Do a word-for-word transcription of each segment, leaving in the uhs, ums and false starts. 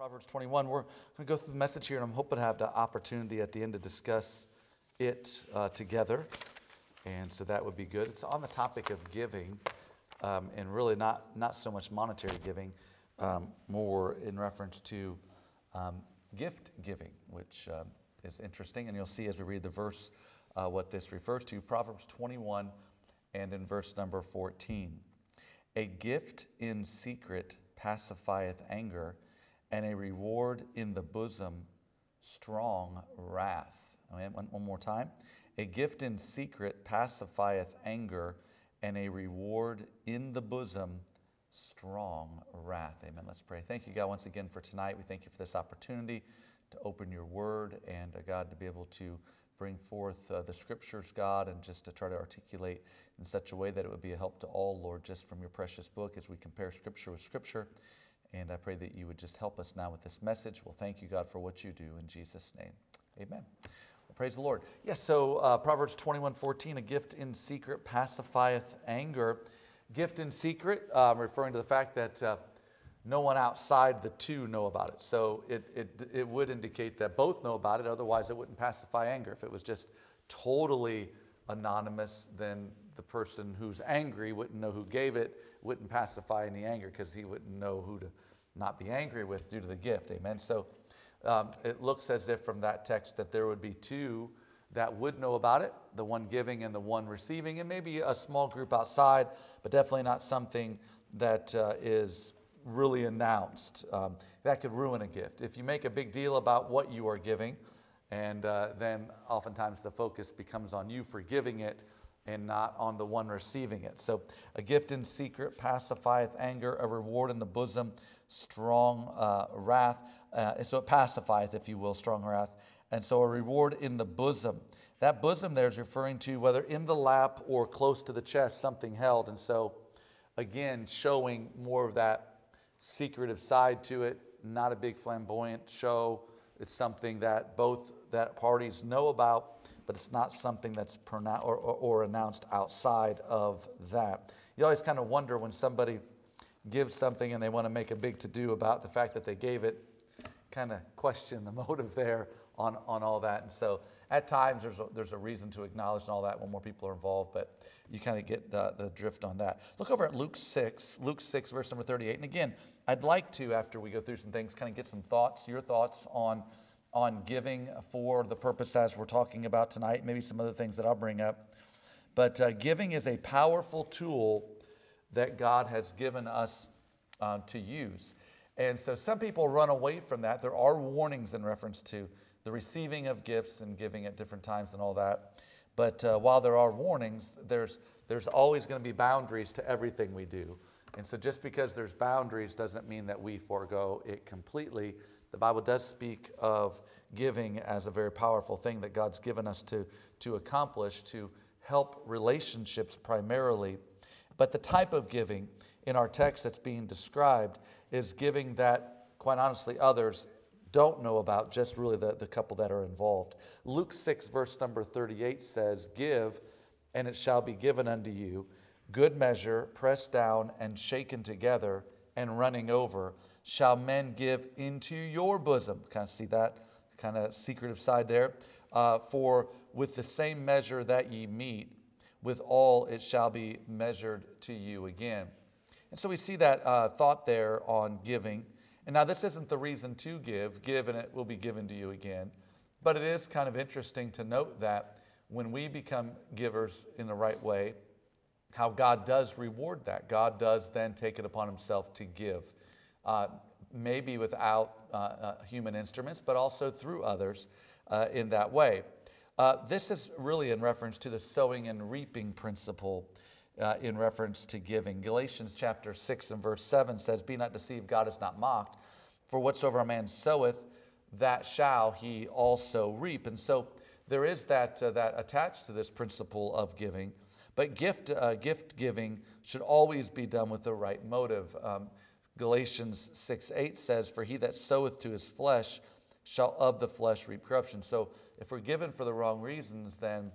Proverbs twenty-one. We're going to go through the message here, and I'm hoping to have the opportunity at the end to discuss it uh, together. And so that would be good. It's on the topic of giving, um, and really not, not so much monetary giving, um, more in reference to um, gift giving, which um, is interesting. And you'll see as we read the verse uh, what this refers to. Proverbs twenty-one and in verse number fourteen. A gift in secret pacifieth anger, and a reward in the bosom strong wrath. One, one more time. A gift in secret pacifieth anger, and a reward in the bosom strong wrath. Amen. Let's pray. Thank you, God, once again for tonight. We thank you for this opportunity to open your word and, uh, God, to be able to bring forth uh, the scriptures, God, and just to try to articulate in such a way that it would be a help to all, Lord, just from your precious book as we compare scripture with scripture. And I pray that you would just help us now with this message. We'll thank you, God, for what you do in Jesus' name. Amen. Well, praise the Lord. Yes, so uh, Proverbs twenty-one fourteen, a gift in secret pacifieth anger. Gift in secret, uh, referring to the fact that uh, no one outside the two know about it. So it, it, it would indicate that both know about it, otherwise it wouldn't pacify anger. If it was just totally anonymous, then the person who's angry wouldn't know who gave it, wouldn't pacify any anger because he wouldn't know who to not be angry with due to the gift. Amen. So um, it looks as if from that text that there would be two that would know about it, the one giving and the one receiving, and maybe a small group outside, but definitely not something that uh, is really announced. Um, that could ruin a gift. If you make a big deal about what you are giving, and uh, then oftentimes the focus becomes on you for giving it and not on the one receiving it. So a gift in secret pacifieth anger, a reward in the bosom, strong uh, wrath. Uh, so it pacifieth, if you will, strong wrath. And so a reward in the bosom. That bosom there is referring to whether in the lap or close to the chest, something held. And so, again, showing more of that secretive side to it, not a big flamboyant show. It's something that both that parties know about, but it's not something that's pronounced or, or, or announced outside of that. You always kind of wonder when somebody gives something and they want to make a big to-do about the fact that they gave it, kind of question the motive there on, on all that. And so at times there's a, there's a reason to acknowledge and all that when more people are involved, but you kind of get the, the drift on that. Look over at Luke six, Luke six, verse number thirty-eight. And again, I'd like to, after we go through some things, kind of get some thoughts, your thoughts on on giving for the purpose as we're talking about tonight, maybe some other things that I'll bring up. But uh, giving is a powerful tool that God has given us uh, to use. And so some people run away from that. There are warnings in reference to the receiving of gifts and giving at different times and all that. But uh, while there are warnings, there's, there's always going to be boundaries to everything we do. And so just because there's boundaries doesn't mean that we forego it completely. The Bible does speak of giving as a very powerful thing that God's given us to, to accomplish, to help relationships primarily. But the type of giving in our text that's being described is giving that, quite honestly, others don't know about, just really the, the couple that are involved. Luke six, verse number thirty-eight says, "Give, and it shall be given unto you, good measure, pressed down and shaken together and running over, shall men give into your bosom." Kind of see that kind of secretive side there. Uh, "For with the same measure that ye meet, with all it shall be measured to you again." And so we see that uh, thought there on giving. And now this isn't the reason to give. Give and it will be given to you again. But it is kind of interesting to note that when we become givers in the right way, how God does reward that. God does then take it upon himself to give. Uh, maybe without uh, uh, human instruments, but also through others uh, in that way. Uh, this is really in reference to the sowing and reaping principle uh, in reference to giving. Galatians chapter six and verse seven says, "Be not deceived, God is not mocked. For whatsoever a man soweth, that shall he also reap." And so there is that, uh, that attached to this principle of giving. But gift, uh, gift giving should always be done with the right motive. Um, Galatians six eight says, "For he that soweth to his flesh shall of the flesh reap corruption." So if we're given for the wrong reasons, then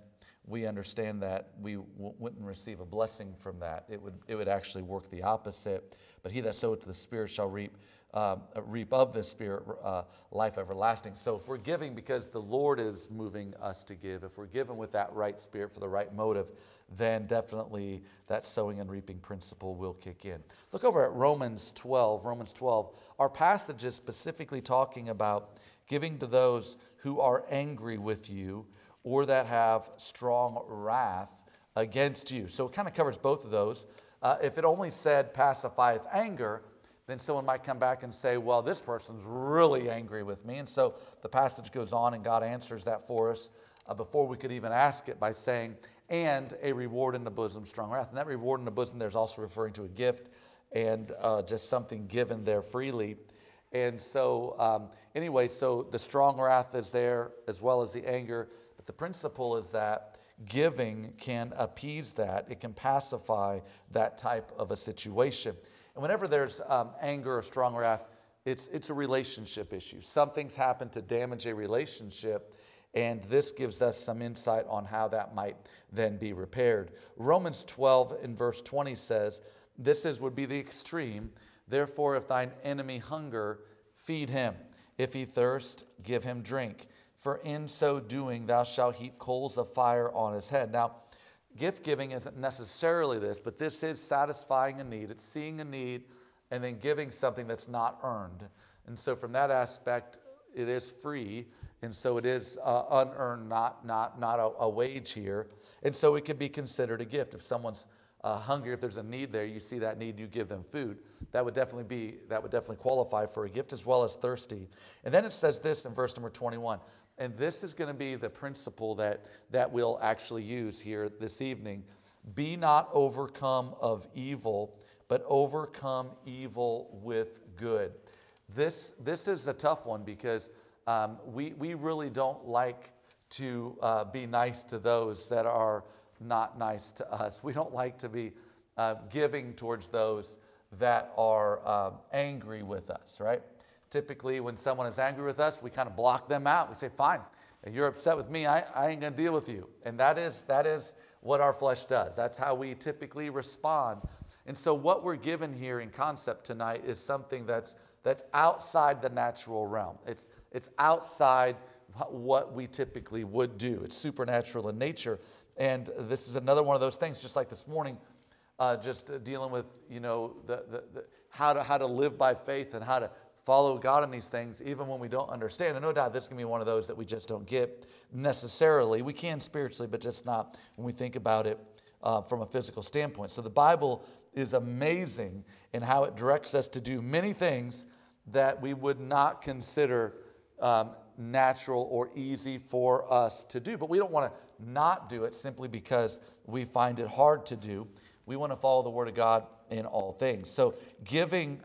we understand that we w- wouldn't receive a blessing from that. It would it would actually work the opposite. But he that soweth to the Spirit shall reap um, reap of the Spirit uh, life everlasting. So if we're giving because the Lord is moving us to give, if we're giving with that right spirit for the right motive, then definitely that sowing and reaping principle will kick in. Look over at Romans twelve. Romans twelve. Our passage is specifically talking about giving to those who are angry with you or that have strong wrath against you. So it kind of covers both of those. Uh, if it only said pacifieth anger, then someone might come back and say, well, this person's really angry with me. And so the passage goes on and God answers that for us uh, before we could even ask it by saying, and a reward in the bosom, strong wrath. And that reward in the bosom, there's also referring to a gift and uh, just something given there freely. And so um, anyway, so the strong wrath is there as well as the anger. But the principle is that giving can appease that. It can pacify that type of a situation. And whenever there's um, anger or strong wrath, it's, it's a relationship issue. Something's happened to damage a relationship, and this gives us some insight on how that might then be repaired. Romans twelve in verse twenty says, this is would be the extreme. Therefore, if thine enemy hunger, feed him. If he thirst, give him drink. For in so doing, thou shalt heap coals of fire on his head. Now, gift giving isn't necessarily this, but this is satisfying a need. It's seeing a need and then giving something that's not earned. And so from that aspect, it is free. And so it is uh, unearned, not, not, not a, a wage here. And so it can be considered a gift. If someone's uh, hungry, if there's a need there, you see that need, you give them food. That would definitely be, that would definitely qualify for a gift, as well as thirsty. And then it says this in verse number twenty-one. And this is going to be the principle that, that we'll actually use here this evening. Be not overcome of evil, but overcome evil with good. This, this is a tough one because um, we, we really don't like to uh, be nice to those that are not nice to us. We don't like to be uh, giving towards those that are um, angry with us, right? Typically, when someone is angry with us, we kind of block them out. We say, fine, if you're upset with me, I, I ain't going to deal with you. And that is, that is what our flesh does. That's how we typically respond. And so what we're given here in concept tonight is something that's, that's outside the natural realm. It's, it's outside what we typically would do. It's supernatural in nature. And this is another one of those things, just like this morning, uh, just uh, dealing with, you know, the, the, the, how to, how to live by faith and how to follow God in these things, even when we don't understand. And no doubt this is going to be one of those that we just don't get necessarily. We can spiritually, but just not when we think about it uh, from a physical standpoint. So the Bible is amazing in how it directs us to do many things that we would not consider um, natural or easy for us to do. But we don't want to not do it simply because we find it hard to do. We want to follow the Word of God in all things. So giving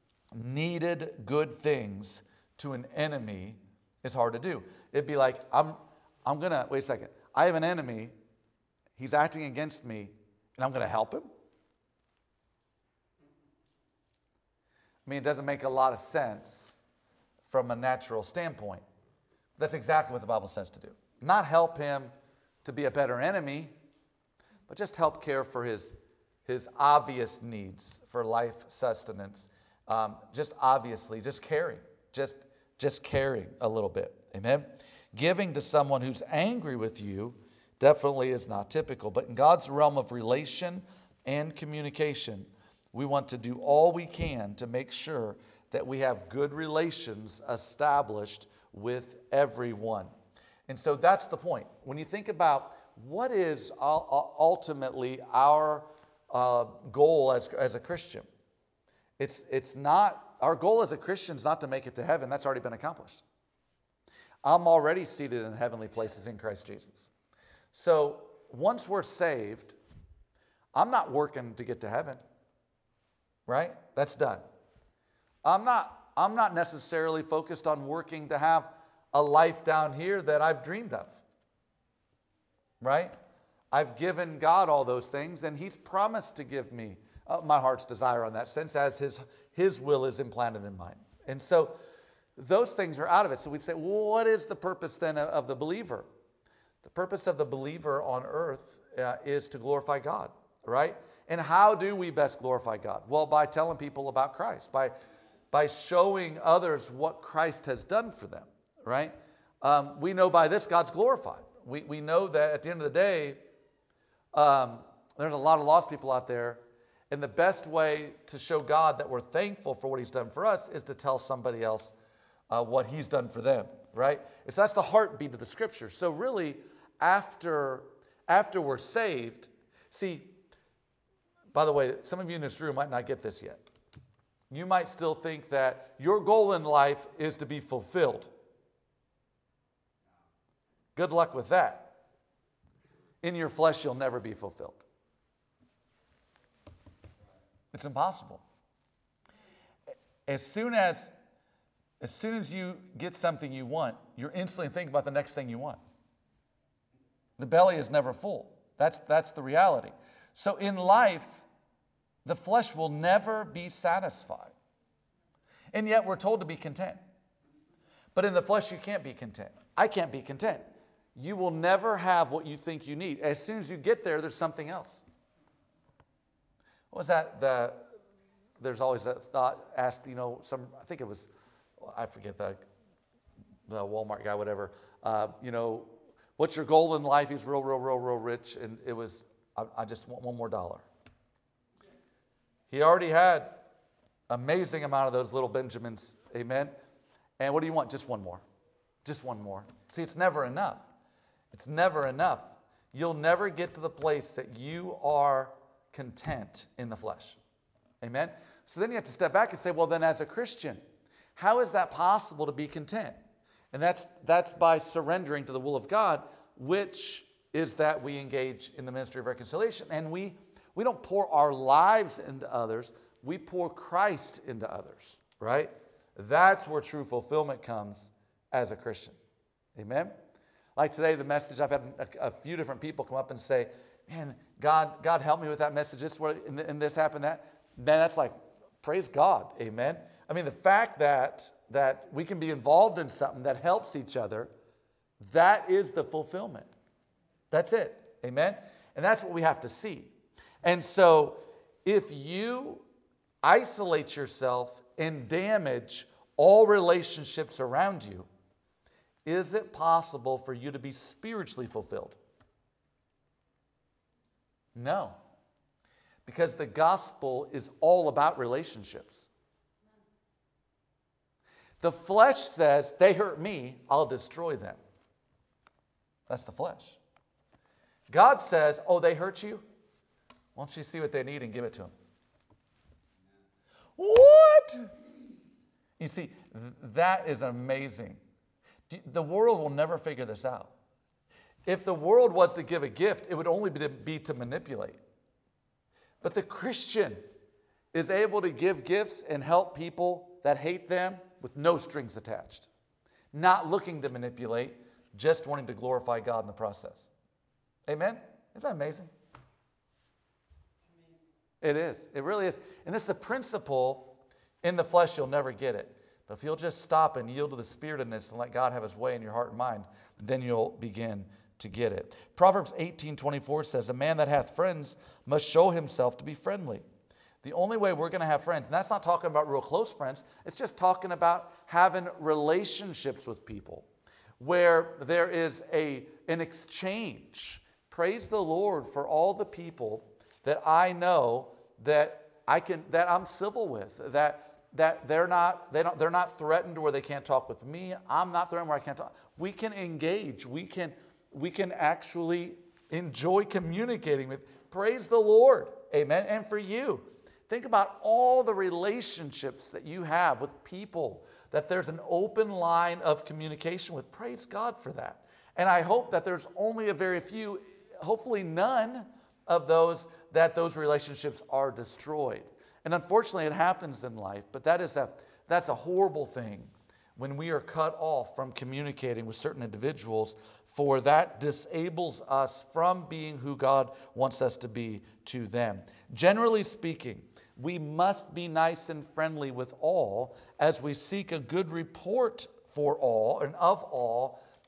needed good things to an enemy is hard to do. It'd be like, I'm, I'm going to, wait a second, I have an enemy, he's acting against me, and I'm going to help him? I mean, it doesn't make a lot of sense from a natural standpoint. That's exactly what the Bible says to do. Not help him to be a better enemy, but just help care for his, his obvious needs for life sustenance. Um, just obviously, just caring, just, just caring a little bit. Amen. Giving to someone who's angry with you definitely is not typical. But in God's realm of relation and communication, we want to do all we can to make sure that we have good relations established with everyone. And so that's the point. When you think about what is ultimately our uh, goal as, as a Christian, It's, it's not, our goal as a Christian is not to make it to heaven. That's already been accomplished. I'm already seated in heavenly places in Christ Jesus. So once we're saved, I'm not working to get to heaven, right? That's done. I'm not, I'm not necessarily focused on working to have a life down here that I've dreamed of, right? I've given God all those things, and He's promised to give me Uh, my heart's desire on that sense, as his, his will is implanted in mine. And so those things are out of it. So we'd say, well, what is the purpose then of, of the believer? The purpose of the believer on earth uh, is to glorify God, right? And how do we best glorify God? Well, by telling people about Christ, by, by showing others what Christ has done for them, right? Um, we know by this God's glorified. We, we know that at the end of the day, um, there's a lot of lost people out there, and the best way to show God that we're thankful for what he's done for us is to tell somebody else uh, what he's done for them, right? It's, that's the heartbeat of the scripture. So really, after, after we're saved, see, by the way, some of you in this room might not get this yet. You might still think that your goal in life is to be fulfilled. Good luck with that. In your flesh, you'll never be fulfilled. It's impossible. As soon as, as soon as you get something you want, you're instantly thinking about the next thing you want. The belly is never full. That's, that's the reality. So in life, the flesh will never be satisfied. And yet we're told to be content. But in the flesh, you can't be content. I can't be content. You will never have what you think you need. As soon as you get there, there's something else. What was that? The, there's always that thought asked, you know, some, I think it was, I forget the, the Walmart guy, whatever. Uh, you know, what's your goal in life? He's real, real, real, real rich. And it was, I, I just want one more dollar. He already had amazing amount of those little Benjamins. Amen. And what do you want? Just one more. Just one more. See, it's never enough. It's never enough. You'll never get to the place that you are content in the flesh. Amen? So then you have to step back and say, well, then as a Christian, how is that possible to be content? And that's, that's by surrendering to the will of God, which is that we engage in the ministry of reconciliation. And we, we don't pour our lives into others. We pour Christ into others, right? That's where true fulfillment comes as a Christian. Amen? Like today, the message, I've had a, a few different people come up and say, man, God, God help me with that message. This, and, and this happened, that. Man, that's like, praise God. Amen? I mean, the fact that, that we can be involved in something that helps each other, that is the fulfillment. That's it. Amen? And that's what we have to see. And so, if you isolate yourself and damage all relationships around you, is it possible for you to be spiritually fulfilled? No. Because the gospel is all about relationships. The flesh says, they hurt me, I'll destroy them. That's the flesh. God says, oh, they hurt you? Why don't you see what they need and give it to them? What? You see, that is amazing. The world will never figure this out. If the world was to give a gift, it would only be to, be to manipulate. But the Christian is able to give gifts and help people that hate them with no strings attached. Not looking to manipulate, just wanting to glorify God in the process. Amen? Isn't that amazing? It is. It really is. And this is a principle in the flesh, you'll never get it. But if you'll just stop and yield to the Spirit in this and let God have his way in your heart and mind, then you'll begin to get it. Proverbs eighteen twenty-four says, a man that hath friends must show himself to be friendly. The only way we're going to have friends, and that's not talking about real close friends, it's just talking about having relationships with people where there is a, an exchange. Praise the Lord for all the people that I know that I can, that I'm civil with, that that they're not, they don't, they're not threatened where they can't talk with me. I'm not threatened where I can't talk. We can engage. We can, we can actually enjoy communicating with. Praise the Lord. Amen. And for you, think about all the relationships that you have with people that there's an open line of communication with. Praise God for that. And I hope that there's only a very few, hopefully none of those, that those relationships are destroyed. And unfortunately, it happens in life, but that is a, that's a horrible thing when we are cut off from communicating with certain individuals, for that disables us from being who God wants us to be to them. Generally speaking, we must be nice and friendly with all as we seek a good report for all and of all,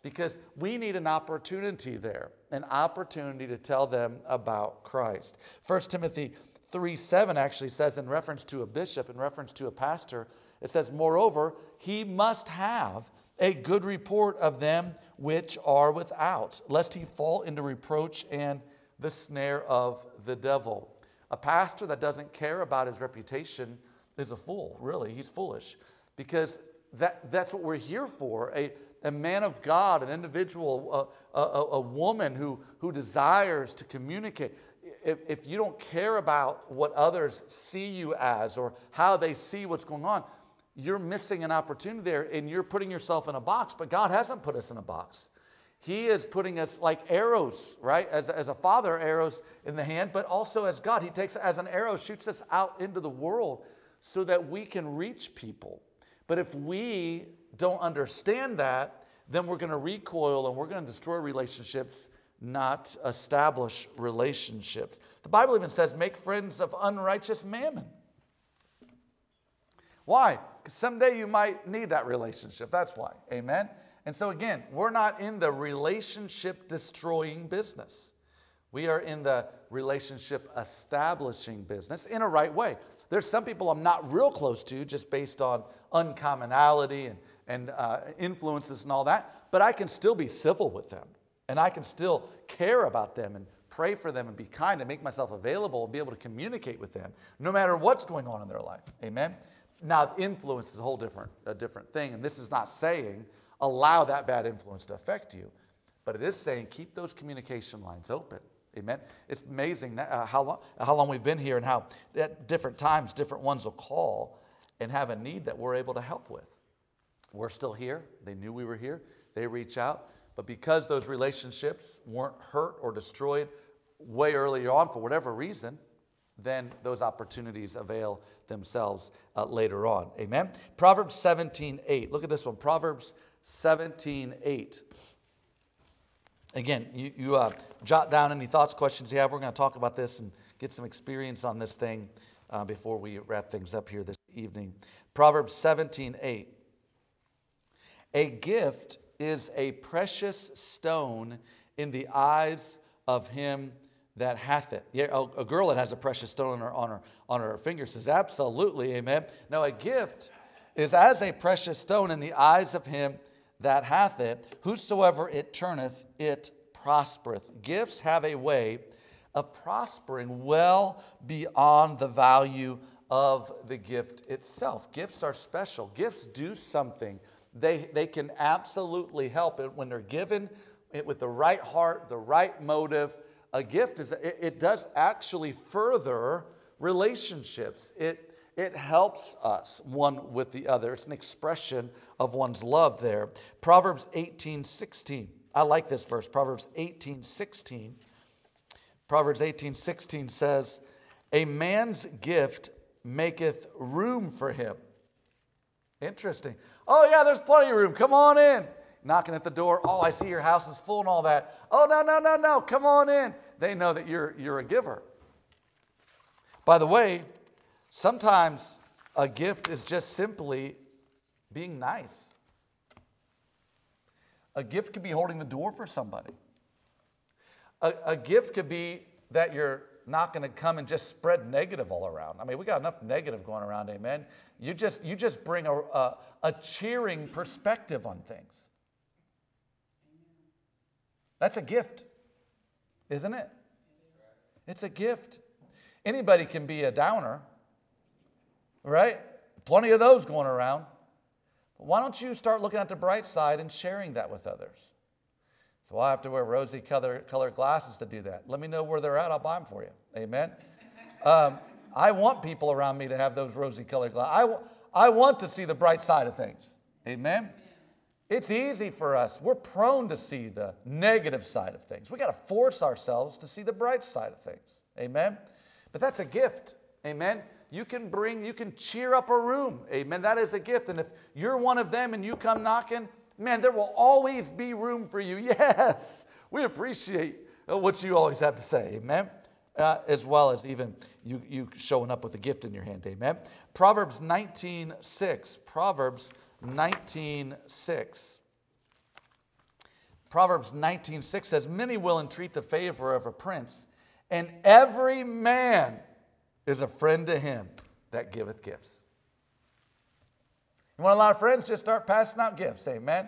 because we need an opportunity there, an opportunity to tell them about Christ. First Timothy three seven actually says, in reference to a bishop, in reference to a pastor, it says, moreover, he must have a good report of them which are without, lest he fall into reproach and the snare of the devil. A pastor that doesn't care about his reputation is a fool, really. He's foolish, because that, that's what we're here for. A, a man of God, an individual, a, a, a woman who, who desires to communicate. If, if you don't care about what others see you as or how they see what's going on, you're missing an opportunity there, and you're putting yourself in a box. But God hasn't put us in a box. He is putting us like arrows, right? As, as a father, arrows in the hand, but also as God. He takes as an arrow, shoots us out into the world so that we can reach people. But if we don't understand that, then we're going to recoil and we're going to destroy relationships, not establish relationships. The Bible even says, make friends of unrighteous mammon. Why? Because someday you might need that relationship. That's why. Amen? And so again, we're not in the relationship destroying business. We are in the relationship establishing business in a right way. There's some people I'm not real close to just based on uncommonality and, and uh, influences and all that, but I can still be civil with them, and I can still care about them and pray for them and be kind and make myself available and be able to communicate with them no matter what's going on in their life. Amen? Now, influence is a whole different, a different thing, and this is not saying allow that bad influence to affect you, but it is saying keep those communication lines open. Amen. It's amazing that, uh, how long how long we've been here, and how at different times different ones will call and have a need that we're able to help with. We're still here. They knew we were here. They reach out, but because those relationships weren't hurt or destroyed way earlier on for whatever reason, then those opportunities avail themselves uh, later on. Amen. Proverbs seventeen eight. Look at this one. Proverbs seventeen eight. Again, you, you uh, jot down any thoughts, questions you have. We're going to talk about this and get some experience on this thing uh, before we wrap things up here this evening. Proverbs seventeen eight. A gift is a precious stone in the eyes of him that hath it. Yeah, a, a girl that has a precious stone on her, on her, on her finger says, absolutely, amen. No, a gift is as a precious stone in the eyes of him that hath it. Whosoever it turneth, it prospereth. Gifts have a way of prospering well beyond the value of the gift itself. Gifts are special. Gifts do something. They, they can absolutely help it when they're given it with the right heart, the right motive. A gift is it, it does actually further relationships. It It helps us one with the other. It's an expression of one's love there. Proverbs eighteen sixteen. I like this verse. Proverbs eighteen sixteen. Proverbs eighteen sixteen says, a man's gift maketh room for him. Interesting. Oh yeah, there's plenty of room. Come on in. Knocking at the door. Oh, I see your house is full and all that. Oh, no, no, no, no. Come on in. They know that you're, you're a giver. By the way, sometimes a gift is just simply being nice. A gift could be holding the door for somebody. A, a gift could be that you're not going to come and just spread negative all around. I mean, we got enough negative going around, amen? You just, you just bring a, a, a cheering perspective on things. That's a gift, isn't it? It's a gift. Anybody can be a downer. Right? Plenty of those going around. But why don't you start looking at the bright side and sharing that with others? So I have to wear rosy color, colored glasses to do that. Let me know where they're at. I'll buy them for you. Amen. Um, I want people around me to have those rosy colored glasses. I, I want to see the bright side of things. Amen. It's easy for us. We're prone to see the negative side of things. We got to force ourselves to see the bright side of things. Amen. But that's a gift. Amen. You can bring, you can cheer up a room. Amen. That is a gift. And if you're one of them and you come knocking, man, there will always be room for you. Yes. We appreciate what you always have to say. Amen. Uh, as well as even you, you showing up with a gift in your hand. Amen. Proverbs nineteen six. Proverbs nineteen six. Proverbs nineteen six says, many will entreat the favor of a prince, and every man is a friend to him that giveth gifts. You want a lot of friends? Just start passing out gifts. Amen.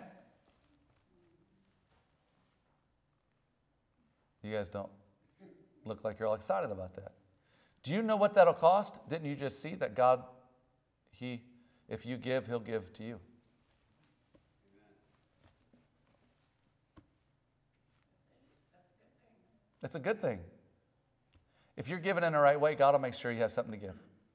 You guys don't look like you're all excited about that. Do you know what that'll cost? Didn't you just see that God, He, if you give, He'll give to you? That's a good thing. If you're giving in the right way, God will make sure you have something to give.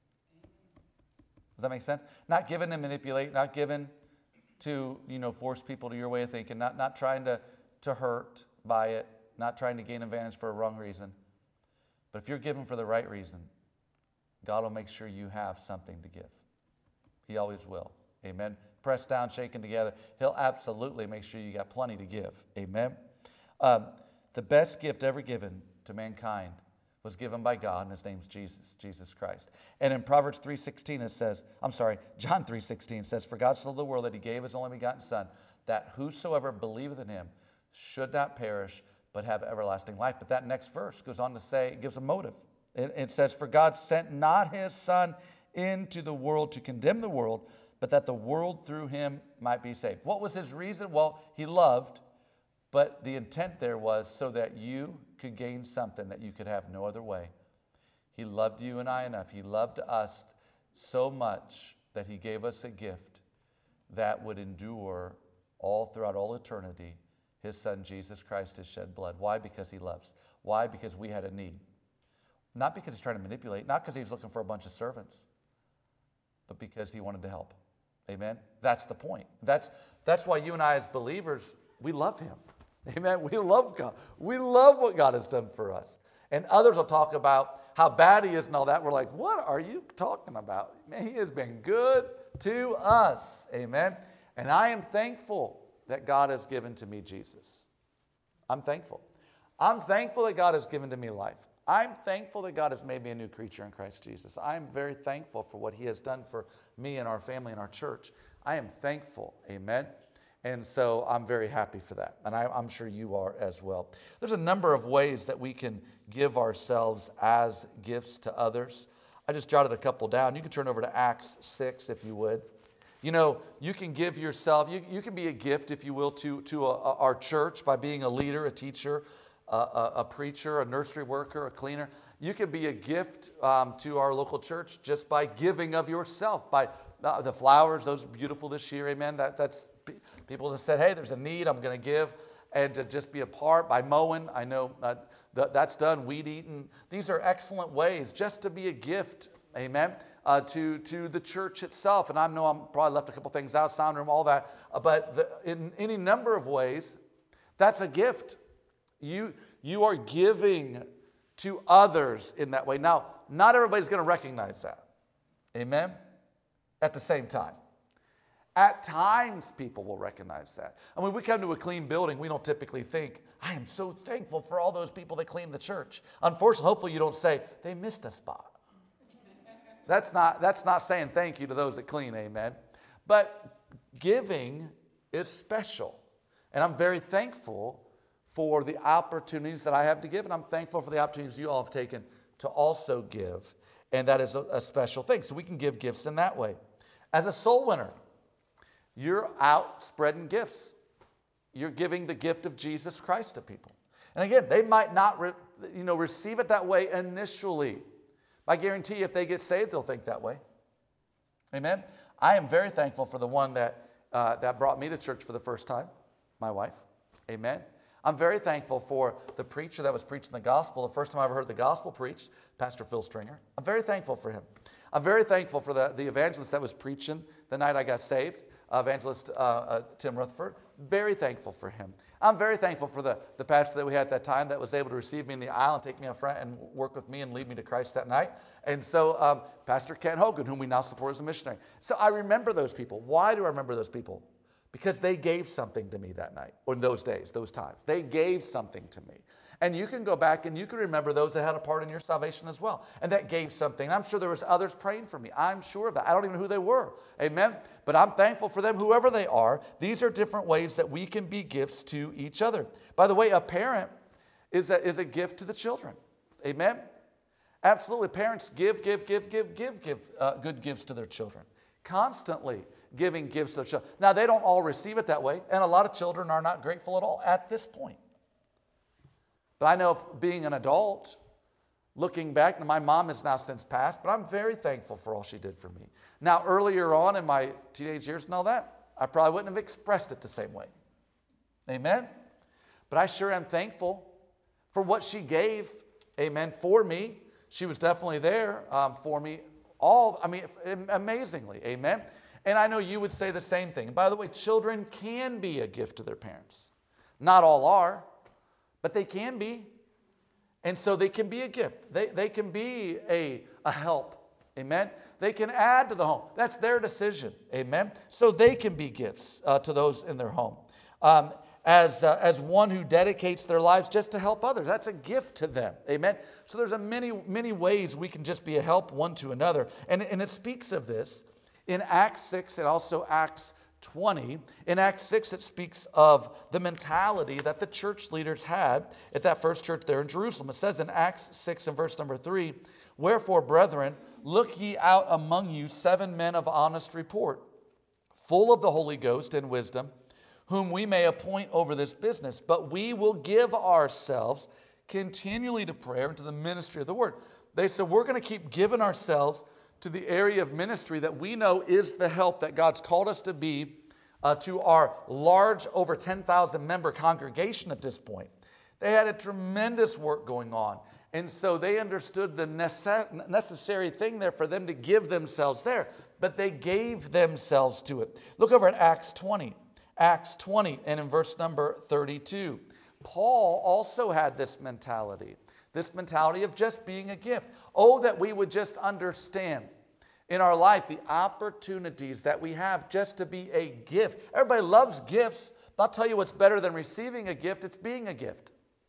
Does that make sense? Not giving to manipulate, not giving to, you know, force people to your way of thinking, not, not trying to, to hurt by it, not trying to gain advantage for a wrong reason. But if you're giving for the right reason, God will make sure you have something to give. He always will. Amen. Pressed down, shaken together. He'll absolutely make sure you got plenty to give. Amen. Um, the best gift ever given to mankind was given by God, and his name's Jesus, Jesus Christ. And in Proverbs three sixteen it says, I'm sorry, John three sixteen says, for God so loved the world that he gave his only begotten Son, that whosoever believeth in him should not perish, but have everlasting life. But that next verse goes on to say, it gives a motive. It, it says, for God sent not his Son into the world to condemn the world, but that the world through him might be saved. What was his reason? Well, he loved, but the intent there was so that you could gain something that you could have no other way. He loved you and I enough. He loved us so much that he gave us a gift that would endure all throughout all eternity. His Son, Jesus Christ, has shed blood. Why? Because he loves. Why? Because we had a need. Not because he's trying to manipulate, not because he's looking for a bunch of servants, but because he wanted to help. Amen? That's the point. That's, that's why you and I as believers, we love him. Amen? We love God. We love what God has done for us. And others will talk about how bad he is and all that. We're like, what are you talking about? Man, he has been good to us. Amen? And I am thankful that God has given to me Jesus. I'm thankful. I'm thankful that God has given to me life. I'm thankful that God has made me a new creature in Christ Jesus. I'm very thankful for what he has done for me and our family and our church. I am thankful. Amen? And so I'm very happy for that. And I, I'm sure you are as well. There's a number of ways that we can give ourselves as gifts to others. I just jotted a couple down. You can turn over to Acts six if you would. You know, you can give yourself, you, you can be a gift, if you will, to, to a, a, our church by being a leader, a teacher, a, a, a preacher, a nursery worker, a cleaner. You can be a gift um, to our local church just by giving of yourself, by uh, the flowers, those are beautiful this year, amen. That, that's people just said, hey, there's a need, I'm going to give. And to just be a part by mowing, I know uh, th- that's done, weed eating. These are excellent ways just to be a gift, amen, uh, to, to the church itself. And I know I'm probably left a couple things out, sound room, all that. Uh, but the, in any number of ways, that's a gift. You, you are giving to others in that way. Now, not everybody's going to recognize that, amen, at the same time. At times, people will recognize that. I mean, we come to a clean building, we don't typically think, I am so thankful for all those people that clean the church. Unfortunately, hopefully you don't say, they missed a spot. That's not, that's not saying thank you to those that clean, amen. But giving is special. And I'm very thankful for the opportunities that I have to give. And I'm thankful for the opportunities you all have taken to also give. And that is a, a special thing. So we can give gifts in that way. As a soul winner, you're out spreading gifts. You're giving the gift of Jesus Christ to people. And again, they might not re, you know, receive it that way initially. I guarantee you if they get saved, they'll think that way. Amen? I am very thankful for the one that, uh, that brought me to church for the first time, my wife. Amen? I'm very thankful for the preacher that was preaching the gospel. The first time I ever heard the gospel preached, Pastor Phil Stringer. I'm very thankful for him. I'm very thankful for the, the evangelist that was preaching the night I got saved, uh, evangelist uh, uh, Tim Rutherford. Very thankful for him. I'm very thankful for the, the pastor that we had at that time that was able to receive me in the aisle and take me up front and work with me and lead me to Christ that night. And so um, Pastor Ken Hogan, whom we now support as a missionary. So I remember those people. Why do I remember those people? because they gave something to me that night, or in those days, those times. They gave something to me. And you can go back and you can remember those that had a part in your salvation as well. And that gave something. And I'm sure there was others praying for me. I'm sure of that. I don't even know who they were. Amen. But I'm thankful for them, whoever they are. These are different ways that we can be gifts to each other. By the way, a parent is a, is a gift to the children. Amen. Absolutely. Parents give, give, give, give, give, give uh, good gifts to their children. Constantly giving gifts to their children. Now, they don't all receive it that way. And a lot of children are not grateful at all at this point. But I know being an adult, looking back, and my mom has now since passed, but I'm very thankful for all she did for me. Now, earlier on in my teenage years and all that, I probably wouldn't have expressed it the same way. Amen? But I sure am thankful for what she gave, amen, for me. She was definitely there um, for me, all, I mean, amazingly, amen? And I know you would say the same thing. And by the way, children can be a gift to their parents. Not all are. But they can be. And so they can be a gift. They, they can be a, a help. Amen. They can add to the home. That's their decision. Amen. So they can be gifts uh, to those in their home. Um, as, uh, as one who dedicates their lives just to help others. That's a gift to them. Amen. So there's a many, many ways we can just be a help one to another. And, and it speaks of this in Acts six and also Acts twenty. In Acts six, it speaks of the mentality that the church leaders had at that first church there in Jerusalem. It says in Acts six and verse number three, "Wherefore, brethren, look ye out among you seven men of honest report, full of the Holy Ghost and wisdom, whom we may appoint over this business. But we will give ourselves continually to prayer and to the ministry of the word." They said, we're going to keep giving ourselves to the area of ministry that we know is the help that God's called us to be uh, to our large, over ten thousand member congregation at this point. They had a tremendous work going on. And so they understood the nece- necessary thing there for them to give themselves there. But they gave themselves to it. Look over at Acts twenty. Acts twenty and in verse number thirty-two. Paul also had this mentality. This mentality of just being a gift. Oh, that we would just understand in our life the opportunities that we have just to be a gift. Everybody loves gifts. But I'll tell you what's better than receiving a gift. It's being a gift.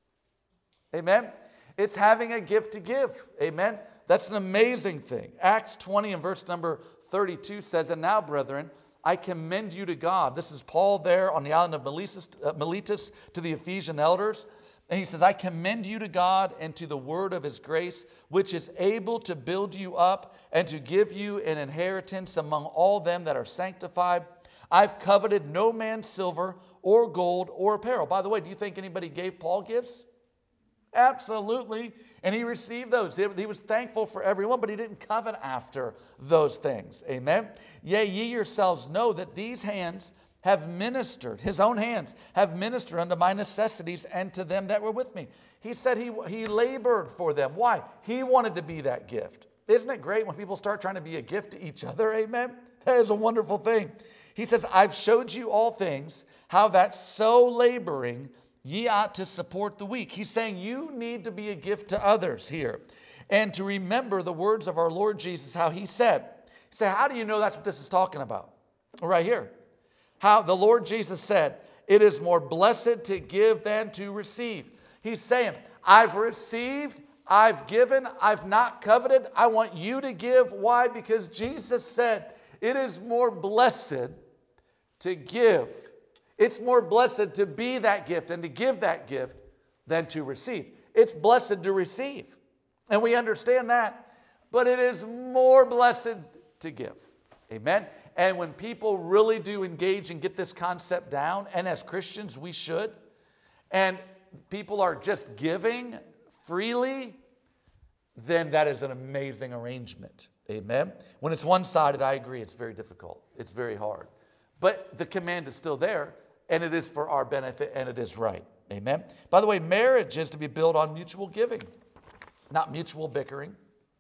Amen? It's having a gift to give. Amen? That's an amazing thing. Acts twenty and verse number thirty-two says, "And now, brethren, I commend you to God." This is Paul there on the island of Miletus, uh, Miletus to the Ephesian elders. And he says, "I commend you to God and to the word of his grace, which is able to build you up and to give you an inheritance among all them that are sanctified. I've coveted no man's silver or gold or apparel." By the way, do you think anybody gave Paul gifts? Absolutely. And he received those. He was thankful for everyone, but he didn't covet after those things. Amen. "Yea, ye yourselves know that these hands have ministered," his own hands, "have ministered unto my necessities and to them that were with me." He said he, he labored for them. Why? He wanted to be that gift. Isn't it great when people start trying to be a gift to each other? Amen. That is a wonderful thing. He says, "I've showed you all things, how that so laboring ye ought to support the weak." He's saying you need to be a gift to others here. And to remember the words of our Lord Jesus, how he said. He said, how do you know that's what this is talking about? Right here. How the Lord Jesus said, "It is more blessed to give than to receive." He's saying, I've received, I've given, I've not coveted. I want you to give. Why? Because Jesus said, it is more blessed to give. It's more blessed to be that gift and to give that gift than to receive. It's blessed to receive. And we understand that. But it is more blessed to give. Amen. And when people really do engage and get this concept down, and as Christians we should, and people are just giving freely, then that is an amazing arrangement. Amen. When it's one-sided, I agree, it's very difficult. It's very hard. But the command is still there, and it is for our benefit, and it is right. Amen. By the way, marriage is to be built on mutual giving, not mutual bickering.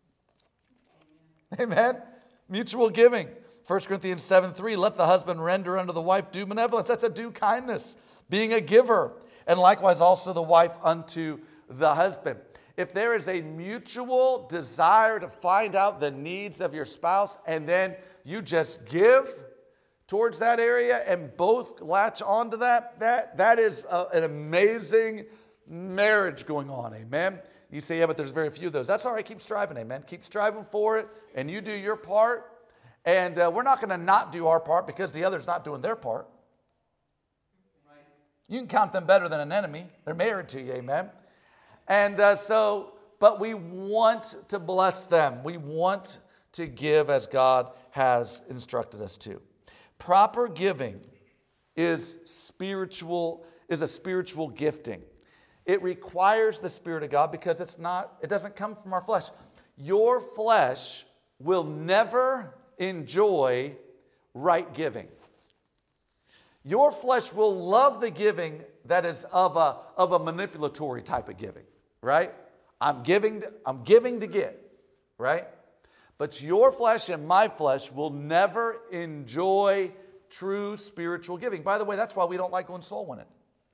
Amen. Mutual giving. First Corinthians seven three, "Let the husband render unto the wife due benevolence." That's a due kindness, being a giver. And likewise also the wife unto the husband. If there is a mutual desire to find out the needs of your spouse and then you just give, towards that area and both latch onto that, that, that is a, an amazing marriage going on, amen? You say, yeah, but there's very few of those. That's all right, keep striving, amen? Keep striving for it, and you do your part. And uh, we're not going to not do our part because the other's not doing their part. Right. You can count them better than an enemy. They're married to you, amen? And uh, so, but we want to bless them. We want to give as God has instructed us to. Proper giving is spiritual, is a spiritual gifting. It requires the Spirit of God because it's not, it doesn't come from our flesh. Your flesh will never enjoy right giving. Your flesh will love the giving that is of a, of a manipulatory type of giving, right? I'm giving, to, I'm giving to get, right? But your flesh and my flesh will never enjoy true spiritual giving. By the way, that's why we don't like going soul winning.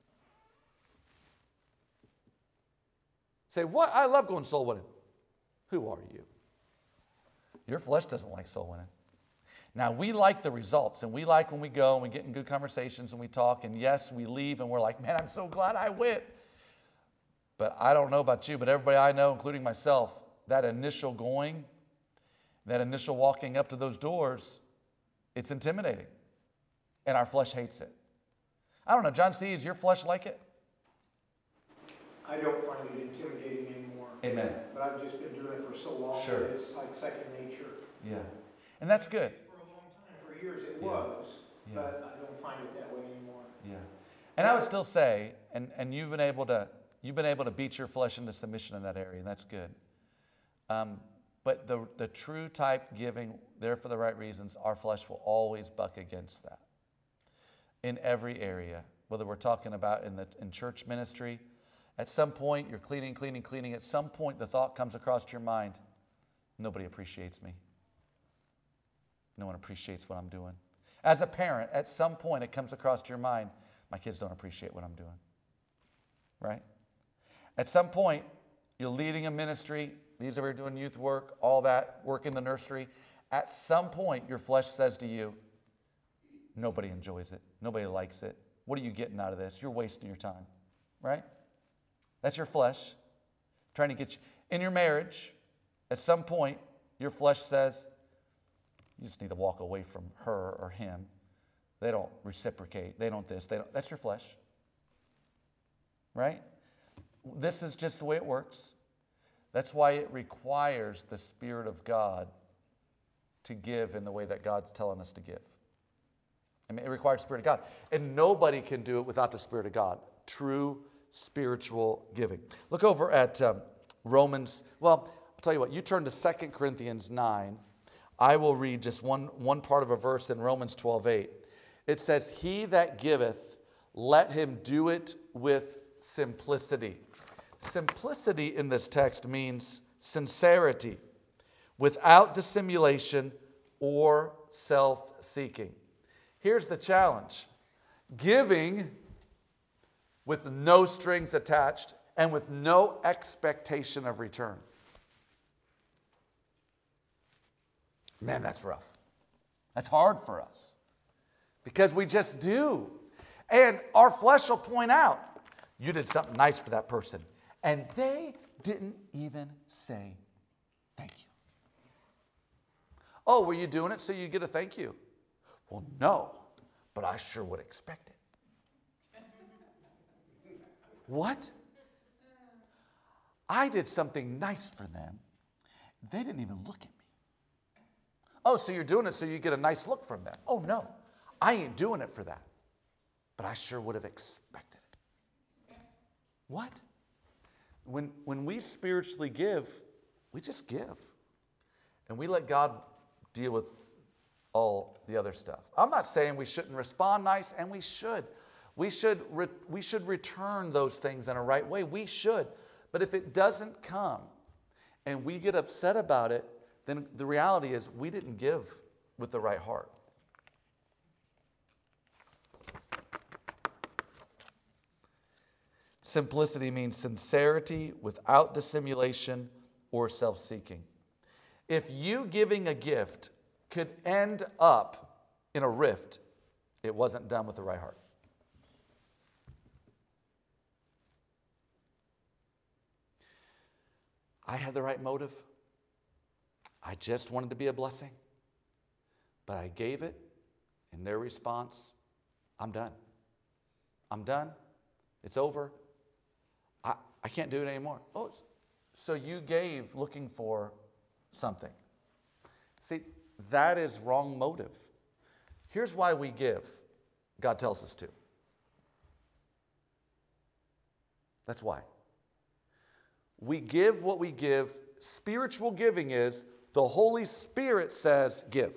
Say, what? I love going soul winning. Who are you? Your flesh doesn't like soul winning. Now, we like the results, and we like when we go and we get in good conversations and we talk, and yes, we leave and we're like, man, I'm so glad I went. But I don't know about you, but everybody I know, including myself, that initial going, that initial walking up to those doors, it's intimidating. And our flesh hates it. I don't know, John C., is your flesh like it? I don't find it intimidating anymore. Amen. But I've just been doing it for so long Sure. that it's like second nature. Yeah. And that's good. For a long time, for years it Yeah. was, Yeah. but I don't find it that way anymore. Yeah. And I would still say, and, and you've been able to you've been able to beat your flesh into submission in that area, and that's good. Um, but the the true type giving, there for the right reasons, our flesh will always buck against that. In every area, whether we're talking about in the in church ministry, at some point you're cleaning, cleaning, cleaning. At some point the thought comes across your mind, nobody appreciates me. No one appreciates what I'm doing. As a parent, at some point it comes across your mind, my kids don't appreciate what I'm doing. Right? At some point, you're leading a ministry. These are doing youth work, all that, work in the nursery. At some point, your flesh says to you, nobody enjoys it. Nobody likes it. What are you getting out of this? You're wasting your time. Right? That's your flesh trying to get you. In your marriage, at some point, your flesh says, you just need to walk away from her or him. They don't reciprocate. They don't this. They don't. That's your flesh. Right? This is just the way it works. That's why it requires the Spirit of God to give in the way that God's telling us to give. I mean, it requires the Spirit of God. And nobody can do it without the Spirit of God. True spiritual giving. Look over at um, Romans. Well, I'll tell you what. You turn to Second Corinthians nine. I will read just one, one part of a verse in Romans twelve eight. It says, he that giveth, let him do it with simplicity. Simplicity in this text means sincerity, without dissimulation or self-seeking. Here's the challenge. Giving with no strings attached and with no expectation of return. Man, that's rough. That's hard for us because we just do. And our flesh will point out, you did something nice for that person. And they didn't even say thank you. Oh, were you doing it so you get a thank you? Well, no, but I sure would expect it. What? I did something nice for them. They didn't even look at me. Oh, so you're doing it so you get a nice look from them. Oh, no, I ain't doing it for that. But I sure would have expected it. What? When, when we spiritually give, we just give. And we let God deal with all the other stuff. I'm not saying we shouldn't respond nice, and we should. We should, re- we should return those things in a right way. We should. But if it doesn't come and we get upset about it, then the reality is we didn't give with the right heart. Simplicity means sincerity without dissimulation or self-seeking. If you giving a gift could end up in a rift, It wasn't done with the right heart. I had the right motive. I just wanted to be a blessing. But I gave it, and their response, I'm done. I'm done. It's over. I, I can't do it anymore. Oh, so you gave looking for something. See, that is wrong motive. Here's why we give. God tells us to. That's why. We give what we give. Spiritual giving is the Holy Spirit says give.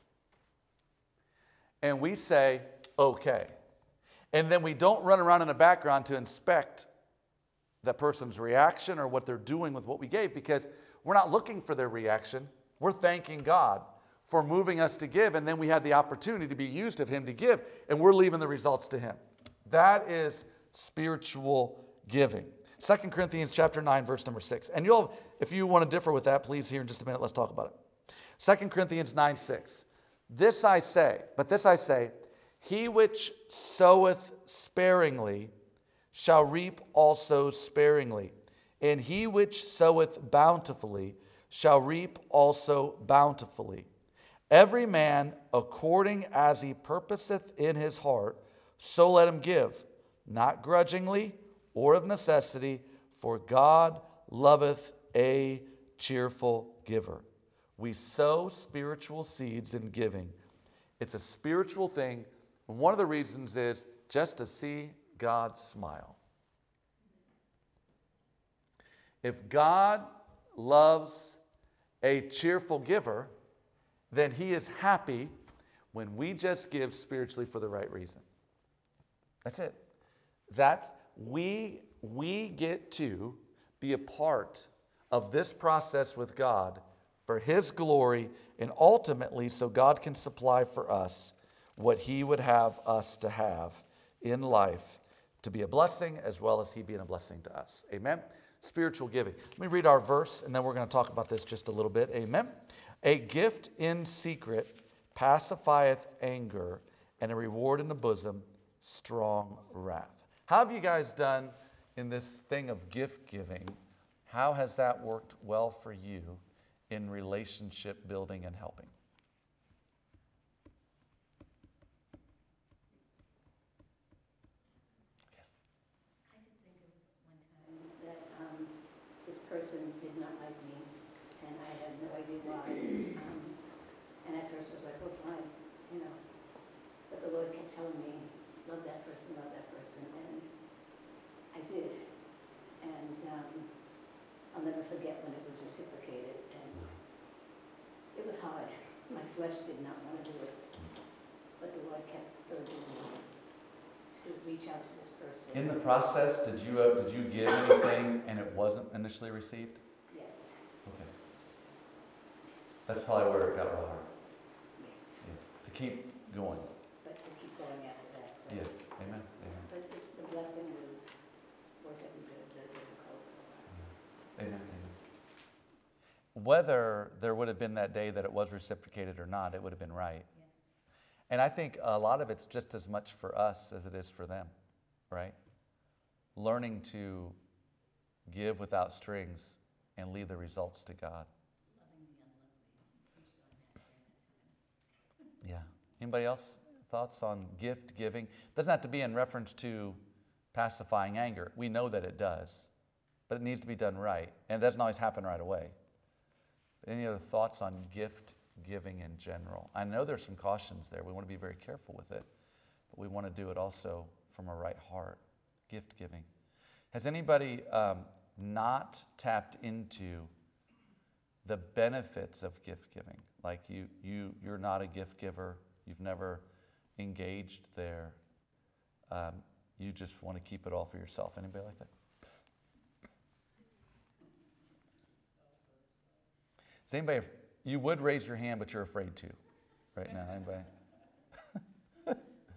And we say, okay. And then we don't run around in the background to inspect that person's reaction or what they're doing with what we gave, because we're not looking for their reaction. We're thanking God for moving us to give, and then we had the opportunity to be used of Him to give, and we're leaving the results to Him. That is spiritual giving. Second Corinthians chapter nine, verse number six. And you'll, if you want to differ with that, please, here in just a minute, let's talk about it. Second Corinthians nine, six. This I say, but this I say, he which soweth sparingly shall reap also sparingly, and he which soweth bountifully shall reap also bountifully. Every man according as he purposeth in his heart, so let him give, not grudgingly or of necessity, for God loveth a cheerful giver. We sow spiritual seeds in giving. It's a spiritual thing. One of the reasons is just to see God smile. If God loves a cheerful giver, then He is happy when we just give spiritually for the right reason. That's it. That's, we, we get to be a part of this process with God for His glory, and ultimately so God can supply for us what He would have us to have in life, to be a blessing as well as He being a blessing to us. Amen? Spiritual giving. Let me read our verse, and then we're going to talk about this just a little bit. Amen? A gift in secret pacifieth anger, and a reward in the bosom strong wrath. How have you guys done in this thing of gift giving? How has that worked well for you in relationship building and helping? Yes. I could think of one time that um, this person did not like me, and I had no idea why. Um, and at first I was like, oh, fine, you know. But the Lord kept telling me, love that person, love that person, and I did. And um, I'll never forget when it was reciprocated, and it was hard. My flesh did not want to do it, but the Lord kept urging me to reach out to this person. In the process, did you uh, did you give anything and it wasn't initially received? Yes. Okay. That's probably where it got real hard. Yes. Yeah. To keep going. But to keep going after that. But Yes. Amen. yes. Amen. But the, the blessing was worth every bit of the difficult was. Amen. Amen. Whether there would have been that day that it was reciprocated or not, it would have been right. Yes. And I think a lot of it's just as much for us as it is for them, right? Learning to give without strings and leave the results to God. Loving the unlovely. You preached on that during that time. Yeah. Anybody else thoughts on gift giving? It doesn't have to be in reference to pacifying anger. We know that it does, but it needs to be done right. And it doesn't always happen right away. Any other thoughts on gift giving in general? I know there's some cautions there. We want to be very careful with it, but we want to do it also from a right heart. Gift giving. Has anybody um, not tapped into the benefits of gift giving? Like you, you, you're not a gift giver. You've never engaged there. Um, you just want to keep it all for yourself. Anybody like that? Is anybody, you would raise your hand, but you're afraid to right now. Anybody?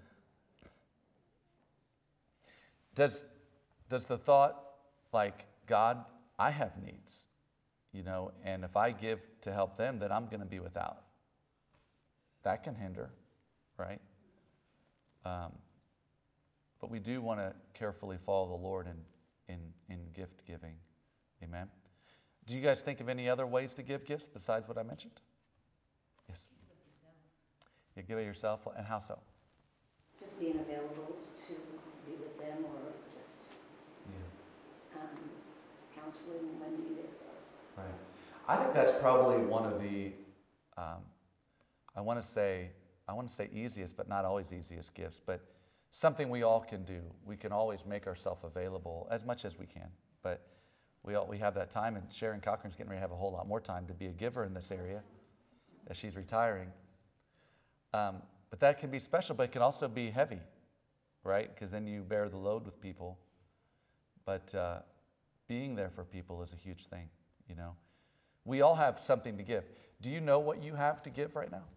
Does, does the thought, like, God, I have needs, you know, and if I give to help them, then I'm going to be without. That can hinder, right? Um, but we do want to carefully follow the Lord in, in, in gift giving. Amen. Do you guys think of any other ways to give gifts besides what I mentioned? Yes. You give it yourself, and how so? Just being available to be with them, or just Yeah. um, counseling when needed. Right. I think that's probably one of the, um, I want to say, I want to say easiest, but not always easiest gifts, but something we all can do. We can always make ourselves available as much as we can, but we all, we have that time, and Sharon Cochran's getting ready to have a whole lot more time to be a giver in this area as she's retiring. Um, but that can be special, but it can also be heavy, right? Because then you bear the load with people. But uh, being there for people is a huge thing, you know. We all have something to give. Do you know what you have to give right now?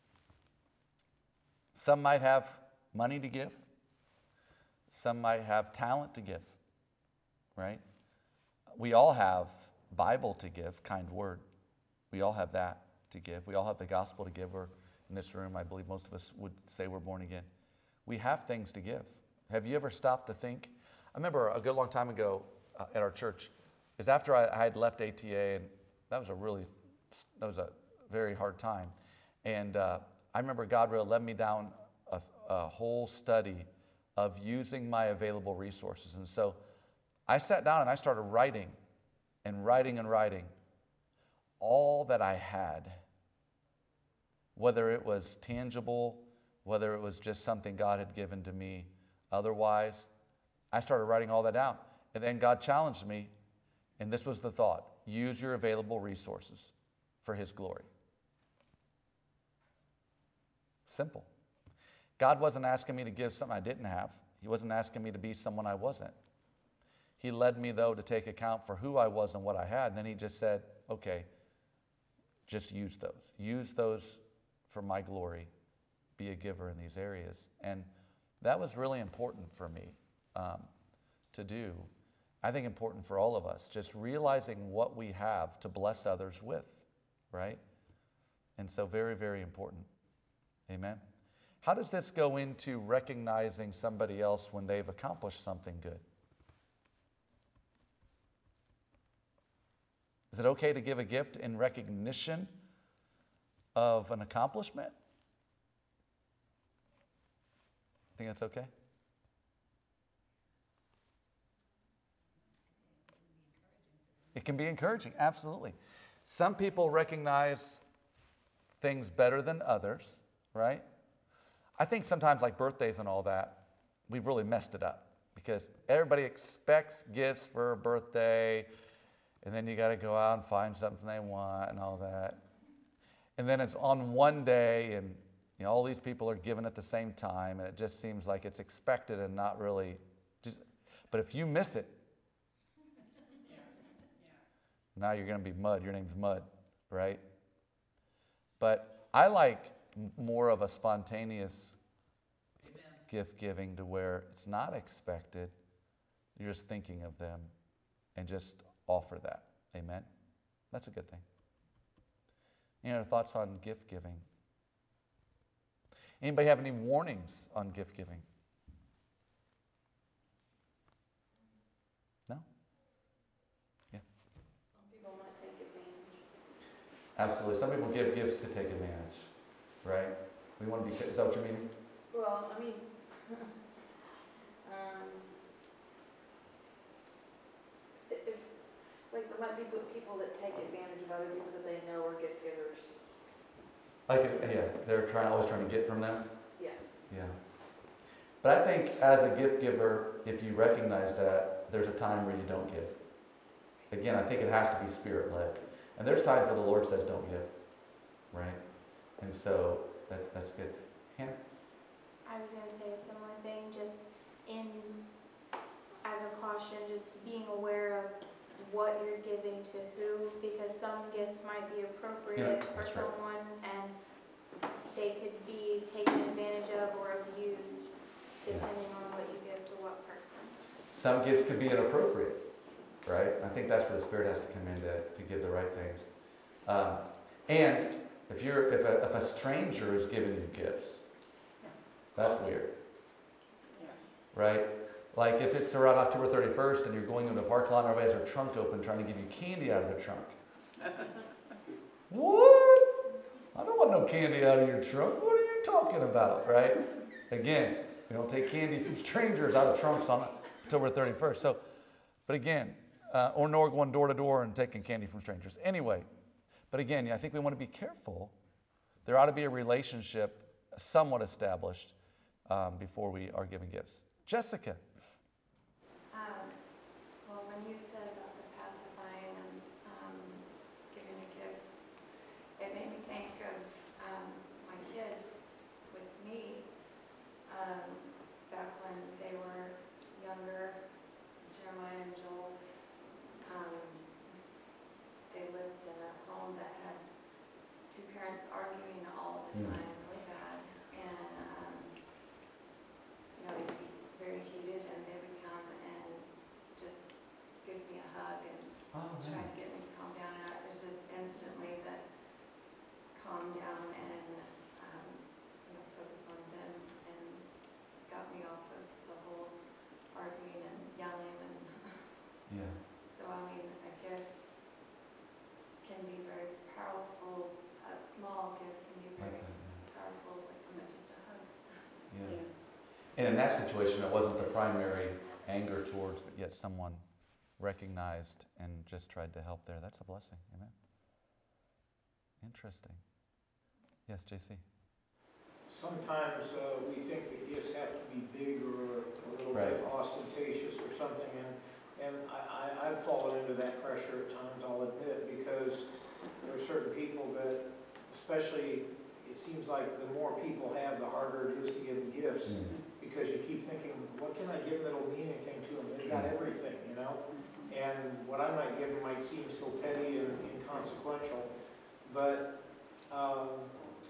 Some might have money to give. Some might have talent to give, right? We all have Bible to give, kind word. We all have that to give. We all have the gospel to give. We're in this room, I believe most of us would say we're born again. We have things to give. Have you ever stopped to think? I remember a good long time ago uh, at our church, is after I, I had left A T A, and that was a really, that was a very hard time. And uh, I remember God really led me down a, a whole study of using my available resources. And so I sat down and I started writing and writing and writing all that I had, whether it was tangible, whether it was just something God had given to me otherwise. I started writing all that down. And then God challenged me, and this was the thought: use your available resources for His glory. Simple. God wasn't asking me to give something I didn't have. He wasn't asking me to be someone I wasn't. He led me, though, to take account for who I was and what I had. And then He just said, okay, just use those. Use those for my glory. Be a giver in these areas. And that was really important for me um, to do. I think important for all of us, just realizing what we have to bless others with, right? And so very, very important. Amen. How does this go into recognizing somebody else when they've accomplished something good? Is it okay to give a gift in recognition of an accomplishment? Think that's okay? It can be encouraging, absolutely. Some people recognize things better than others, right? I think sometimes, like birthdays and all that, we've really messed it up because everybody expects gifts for a birthday, and then you got to go out and find something they want and all that. And then it's on one day, and you know, all these people are giving at the same time, and it just seems like it's expected and not really. Just, but if you miss it, now you're going to be Mud. Your name's Mud, right? But I like m- more of a spontaneous Amen. Gift giving to where it's not expected. You're just thinking of them and just offer that. Amen? That's a good thing. Any other thoughts on gift giving? Anybody have any warnings on gift giving? No? Yeah. Some people might take advantage. Absolutely. Some people give gifts to take advantage, right? We want to be, is that what you're meaning? Well, I mean, um, if, like, there might be people that take advantage of other people that they know are gift givers. Like, uh, yeah, they're trying, always trying to get from them. Yeah. Yeah. But I think as a gift giver, if you recognize that, there's a time where you don't give. Again, I think it has to be Spirit-led. And there's times where the Lord says don't give, right? And so that's, that's good. Hannah? I was going to say a similar thing, just in, as a caution, just being aware of what you're giving to who, because some gifts might be appropriate Yeah, for that's right. someone and they could be taken advantage of or abused depending on what you give to what person. Some gifts could be inappropriate, right? I think that's where the Spirit has to come in to, to give the right things. Um, and if you're if a, if a stranger is giving you gifts, that's weird. right? Like if it's around October thirty-first and you're going in the parking lot and everybody has their trunk open trying to give you candy out of their trunk. What? I don't want no candy out of your trunk. What are you talking about, right? Again, we don't take candy from strangers out of trunks on October thirty-first. So, but again, uh, or nor going door to door and taking candy from strangers. Anyway, but again, I think we want to be careful. There ought to be a relationship somewhat established um, before we are giving gifts. Jessica. Um, well, when you said about the pacifying and um, giving a gift, it made me think of um, my kids with me um, back when they were younger, Jeremiah and Joel. Um, they lived in a home that had two parents arguing all the time, really bad, and um, you know, they'd be very heated, and they would come and just give me a hug and Oh, try to get me to calm down. And it was just instantly that calm down and um, you know, focus on them, and got me off of the whole arguing and yelling. And Yeah. so, I mean, a gift can be very powerful. A small gift can be Like very that, yeah. powerful, like from a- just a hug. Yeah. Yes. And in that situation, it wasn't the primary anger towards, but yet someone recognized and just tried to help there. That's a blessing. Amen. Interesting. Yes, J C. Sometimes uh, we think that gifts have to be big or a little Right. bit ostentatious or something, and, and I, I, I've fallen into that pressure at times, I'll admit, because there are certain people that, especially, it seems like the more people have, the harder it is to give them gifts, because you keep thinking, what can I give them that'll mean anything to them? They've got everything, you know? And what I might give them might seem so petty and inconsequential, but um,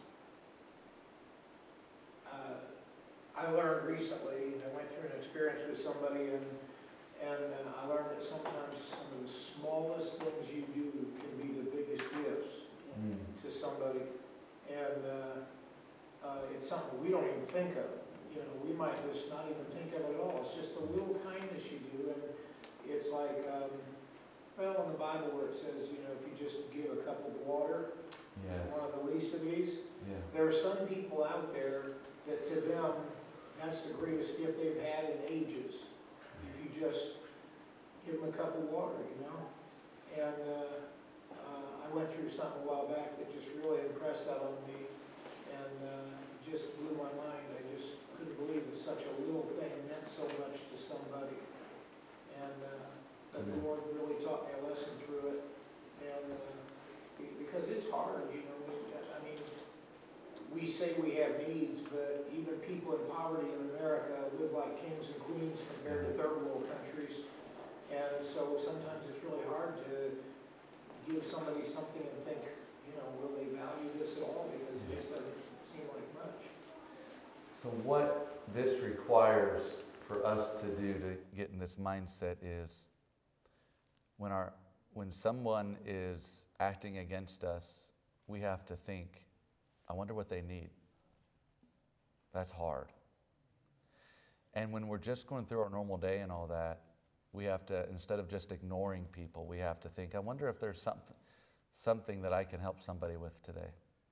uh, I learned recently, I went through an experience with somebody, and, and uh, I learned that sometimes some of the smallest things you do can be the biggest gifts to somebody. And uh, uh, it's something we don't even think of. You know, we might just not even think of it at all. It's just a little kindness you do, and it's like, um, well, in the Bible where it says, you know, if you just give a cup of water to Yes. one of the least of these, Yeah. there are some people out there that to them, that's the greatest gift they've had in ages. If you just give them a cup of water, you know? And uh, uh, I went through something a while back that just really impressed that on me, and uh, just blew my mind. I just couldn't believe that such a little thing meant so much to somebody. And uh, but the Lord really taught me a lesson through it, and uh, be- because it's hard, you know. we- I mean, we say we have needs, but even people in poverty in America live like kings and queens compared to third world countries. And so sometimes it's really hard to give somebody something and think, you know, will they value this at all? Because it just doesn't seem like much. So what this requires for us to do to get in this mindset is when our when someone is acting against us, we have to think, I wonder what they need. That's hard. And when we're just going through our normal day and all that, we have to, instead of just ignoring people, we have to think, I wonder if there's something something that I can help somebody with today.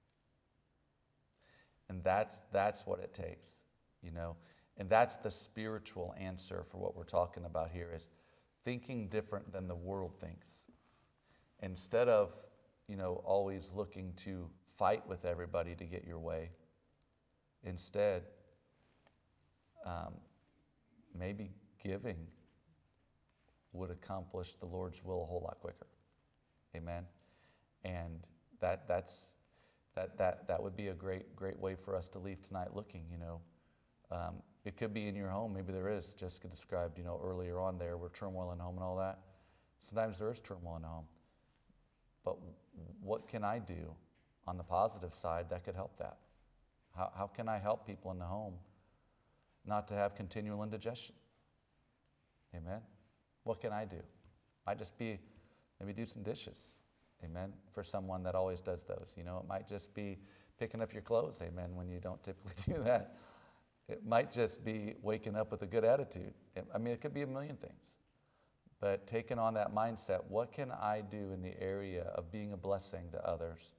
And that's that's what it takes, you know. And that's the spiritual answer for what we're talking about here, is thinking different than the world thinks. Instead of, you know, always looking to fight with everybody to get your way, instead, um, maybe giving would accomplish the Lord's will a whole lot quicker. Amen. And that that's that that that would be a great great way for us to leave tonight looking, you know. Um, it could be in your home. Maybe there is. Jessica described, you know, earlier on there, where turmoil in the home and all that. Sometimes there is turmoil in the home. But what can I do on the positive side that could help that? How how can I help people in the home not to have continual indigestion? Amen. What can I do? Might just be maybe do some dishes. Amen. For someone that always does those. You know, it might just be picking up your clothes. Amen. When you don't typically do that. It might just be waking up with a good attitude. It- I mean, it could be a million things. But taking on that mindset, what can I do in the area of being a blessing to others?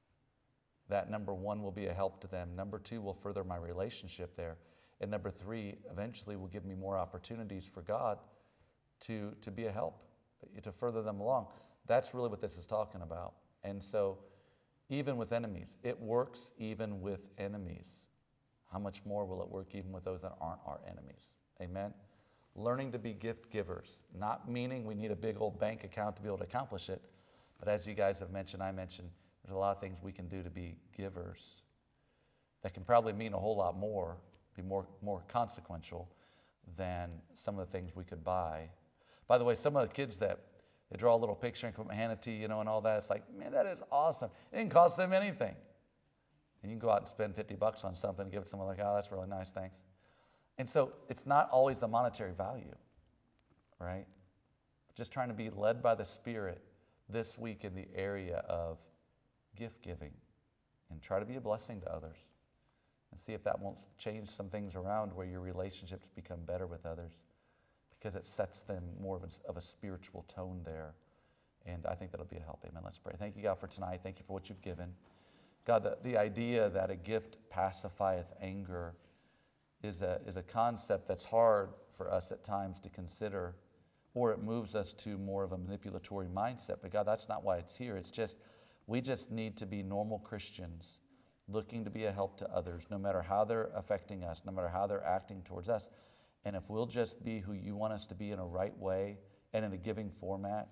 That number one will be a help to them. Number two will further my relationship there. And number three, eventually will give me more opportunities for God to, to be a help, to further them along. That's really what this is talking about. And so even with enemies, it works even with enemies. How much more will it work even with those that aren't our enemies? Amen? Learning to be gift givers, not meaning we need a big old bank account to be able to accomplish it, but as you guys have mentioned, I mentioned, there's a lot of things we can do to be givers that can probably mean a whole lot more, be more, more consequential than some of the things we could buy. By the way, some of the kids that they draw a little picture and come hand it to you, you know, and all that, it's like, man, that is awesome. It didn't cost them anything. And you can go out and spend fifty bucks on something and give it to someone like, oh, that's really nice, thanks. And so it's not always the monetary value, right? Just trying to be led by the Spirit this week in the area of gift giving and try to be a blessing to others and see if that won't change some things around where your relationships become better with others because it sets them more of a, of a spiritual tone there. And I think that'll be a help. Amen. Let's pray. Thank you, God, for tonight. Thank you for what you've given. God, the, the idea that a gift pacifieth anger is a, is a concept that's hard for us at times to consider, or it moves us to more of a manipulatory mindset. But God, that's not why it's here. It's just, we just need to be normal Christians looking to be a help to others, no matter how they're affecting us, no matter how they're acting towards us. And if we'll just be who you want us to be in a right way and in a giving format,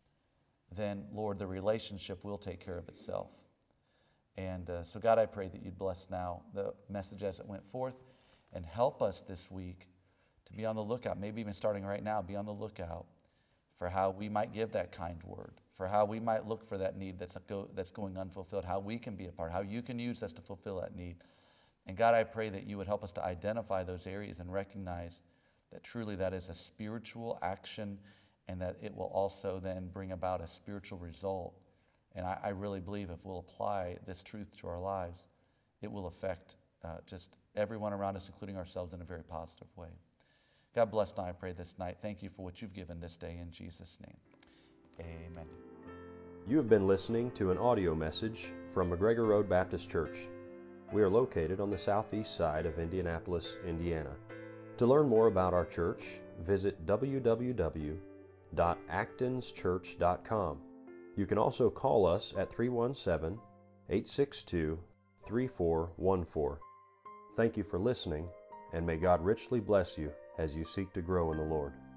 then, Lord, the relationship will take care of itself. And uh, so, God, I pray that you'd bless now the message as it went forth and help us this week to be on the lookout, maybe even starting right now, be on the lookout for how we might give that kind word, for how we might look for that need that's, go, that's going unfulfilled, how we can be a part, how you can use us to fulfill that need. And God, I pray that you would help us to identify those areas and recognize that truly that is a spiritual action and that it will also then bring about a spiritual result. And I, I really believe if we'll apply this truth to our lives, it will affect uh, just everyone around us, including ourselves, in a very positive way. God bless now, I pray this night. Thank you for what you've given this day in Jesus' name. Amen. You have been listening to an audio message from McGregor Road Baptist Church. We are located on the southeast side of Indianapolis, Indiana. To learn more about our church, visit w w w dot actons church dot com. You can also call us at three one seven, eight six two, three four one four. Thank you for listening, and may God richly bless you as you seek to grow in the Lord.